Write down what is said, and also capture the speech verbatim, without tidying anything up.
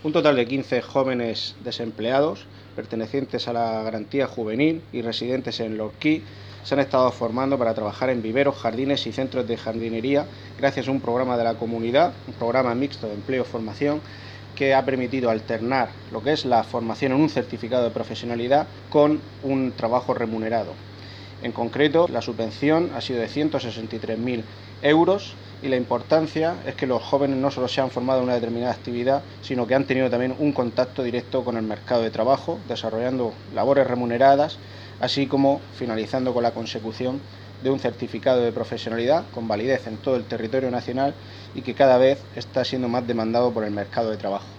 Un total de quince jóvenes desempleados, pertenecientes a la garantía juvenil y residentes en Lorquí, se han estado formando para trabajar en viveros, jardines y centros de jardinería gracias a un programa de la comunidad, un programa mixto de empleo-formación, que ha permitido alternar lo que es la formación en un certificado de profesionalidad con un trabajo remunerado. En concreto, la subvención ha sido de ciento sesenta y tres mil euros y la importancia es que los jóvenes no solo se han formado en una determinada actividad, sino que han tenido también un contacto directo con el mercado de trabajo, desarrollando labores remuneradas, así como finalizando con la consecución de un certificado de profesionalidad con validez en todo el territorio nacional y que cada vez está siendo más demandado por el mercado de trabajo.